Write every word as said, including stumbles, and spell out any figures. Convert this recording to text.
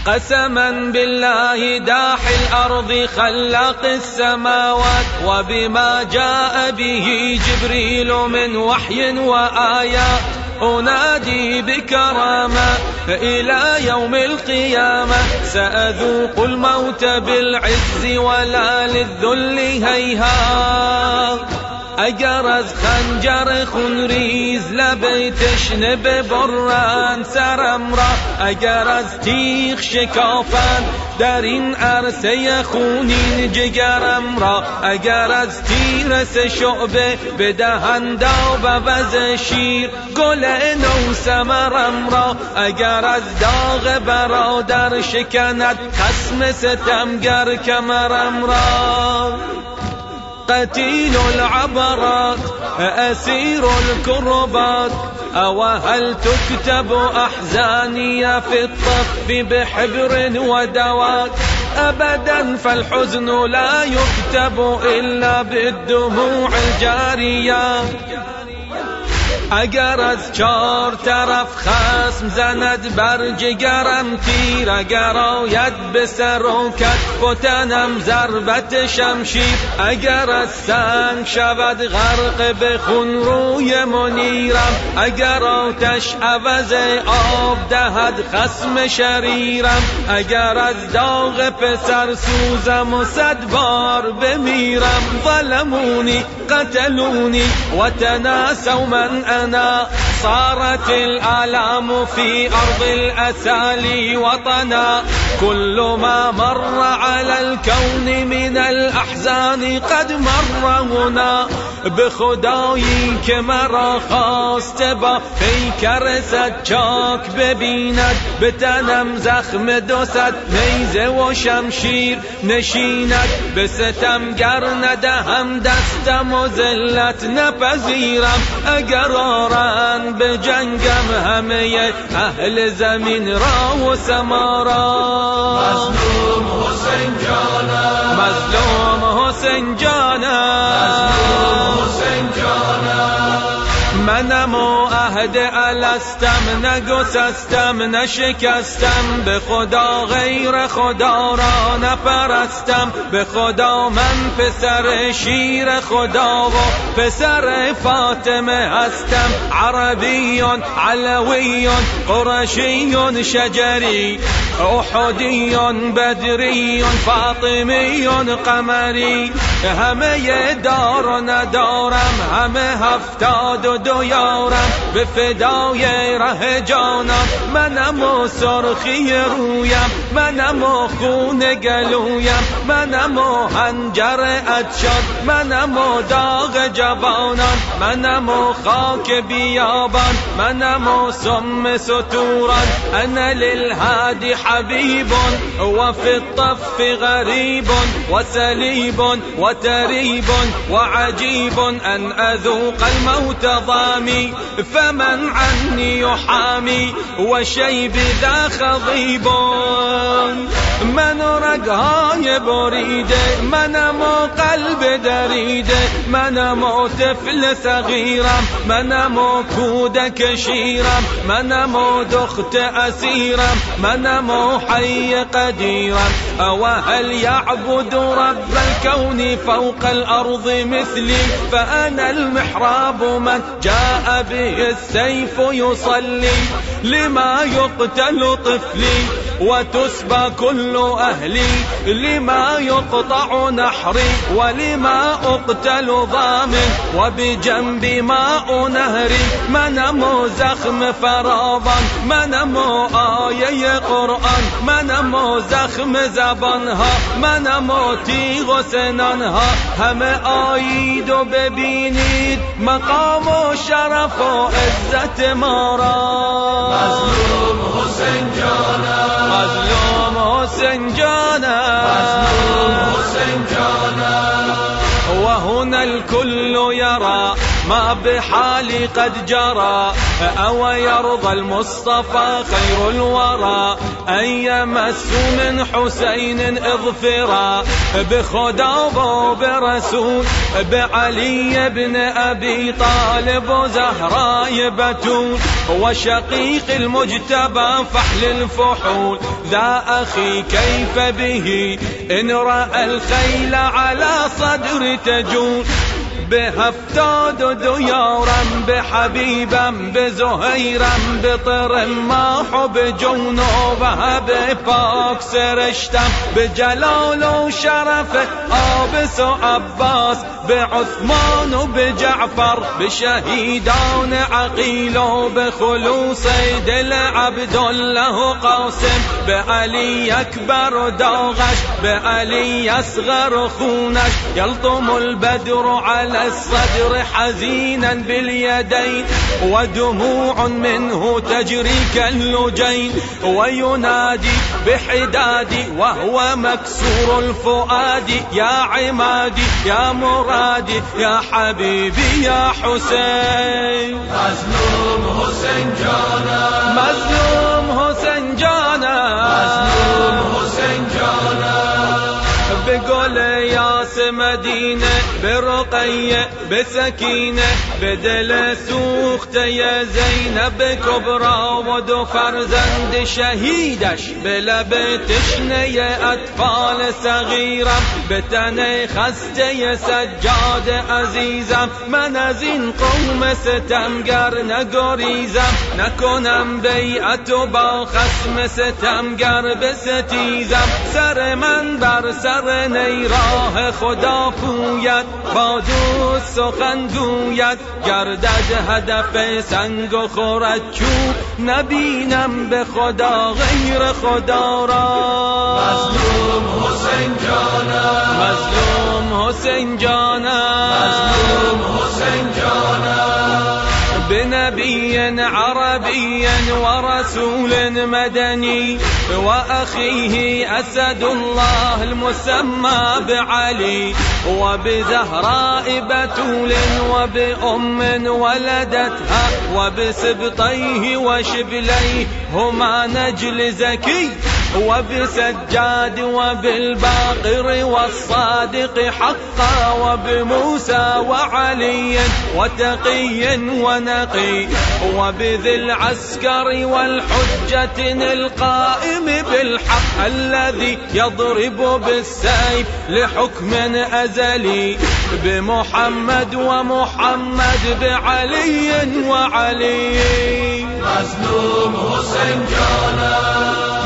قسما بالله داح الأرض خلاق السماوات، وبما جاء به جبريل من وحي وآيات، أنادي بكرامة إلى يوم القيامة، سأذوق الموت بالعز ولا للذل هيهات. اگر خنجر خونریز لب تشنه برند سرم را، اگر از تیغ شکافند در این عرصه خونین جگرم را، اگر از تیر سه شعبه بدهند آب عوض شیر گل نو ثمرم را، اگر از داغ برادر شکند خصم ستمگر کمرم را. قتيل العبرات أسير الكربات، أو هل تكتب أحزاني في الطف بحبر ودوات؟ أبدا فالحزن لا يكتب إلا بالدموع الجارية. اگر از چار طرف خصم زند بر جگرم تیر، اگر آید به سر و کتف و تنم ضربت شمشیر، اگر از سنگ شود غرق به خون روی منیرم، اگر آتش عوض آب دهد خصم شریرم، اگر از داغ پسر سوزم و صد بار بمیرم. ظلمونی قتلونی و تناسوا من أنا، صارت الآلام في أرض الأسالي وطنا، كل ما مر على الكون من الأحزان قد مر هنا. بخدایی که مرا خواست با پیکر سچاک ببیند، به تنم زخم دو صد نیزه و شمشیر نشیند، به ستمگر ندهم دستم و ذلت نپذیرم. اگر آرند به جنگم همه اهل زمین را و سما را، مظلوم حسین جانم، مظلوم حسین جانم، حسین جانم. منم و عهد الستم، نگسستم نشکستم، به خدا غیر خدا را نپرستم، به خدا من پسر شیر خدا و پسر فاطمه هستم. عربی علوی قرشی شجری، احدی بدری فاطمی قمری، همه دار و ندارم، همه هفتاد و دو یارم، به فدای ره جانم. منم و سرخی رویم، منم و خون گلویم، منم و حنجر ادشاد، منم و داغ جوانان، منم و خاک بیابان، منم و سم ستوران. انا للهادی حبیب و فی الطف غریب و سلیب و تریب و عجیب، ان اذوق الموت ضامي فمن عني يحامي، وشيب ذا خضيب. من رگهای بریده، منم و قلب دریده، منم و طفل صغیرم، منم و کودک شیرم، منم و دخت اسیرم، منم و حی قدیرم. او هل يعبد رب الكون فوق الارض مثلي، فانا المحراب من جاء به السيف يصلي، لما يقتل طفلي وتسبى كل أهلي، لما يقطع نحري ولما أقتل ضامن، وبجنب ماء نهري. منم زخم فراوان، منم آیه قرآن، منم زخم زبانها، منم تیغ و سنانها. همه آیید و ببینید مقام و شرف و عزت ما را. مظلوم حسین جانم، مظلوم حسین جانم، مظلوم حسین جانم. وهنا الكل يرى ما بحالي قد جرى، أو يرضى المصطفى خير الورى. أن يمسوا من حسين اظفرا بخدا وبرسول بعلي بن أبي طالب وزهراء بتول وشقيق المجتبى فحل الفحول ذا أخي كيف به إن رأى الخيل على صدر تجول بهفتاد ديارا بحبيبا بزهيرا بطرماح بجنوبها بپاک سرشتم بجلال وشرف آبس وعباس بعثمان وبجعفر بشهيدان عقيل وبخلوص دل عبد الله قاسم بعلي أكبر داغش بعلي أصغر خونش يلطم البدر على الصدر حزينا باليدين ودموع منه تجري كاللجين وينادي بحدادي وهو مكسور الفؤاد يا عمادي يا مرادي يا حبيبي يا حسين مظلوم حسين جانا مظلوم حسين جانا مظلوم حسين جانا بقول ياس مدينة برقية بسكينة بدل سوخت يا زينب كبرى ودو فرزند شهيدش بلبتش يا أطفال صغيرة بتني خست يا سجاد عزيزم من از این قوم ستمگر نگریزم نکنم بیعت با خصم ستمگر بستیزم سر من بر سر نیراه خدا پوید با دوست سخن گوید گردد هدف سنگ و خورد چوب نبینم به خدا غیر خدا را مظلوم حسین جانا مظلوم حسین جانا مظلوم حسین جانا بنبي عربي ورسول مدني وأخيه أسد الله المسمى بعلي وبزهراء بتول وبأم ولدتها وبسبطيه وشبليه هما نجل زكي وبسجاد وبالباقر والصادق حقا وبموسى وعلي وتقي ونقي وبذي العسكر والحجة القائم بالحق الذي يضرب بالسيف لحكم أزلي بمحمد ومحمد بعلي وعلي مظلوم حسين جانا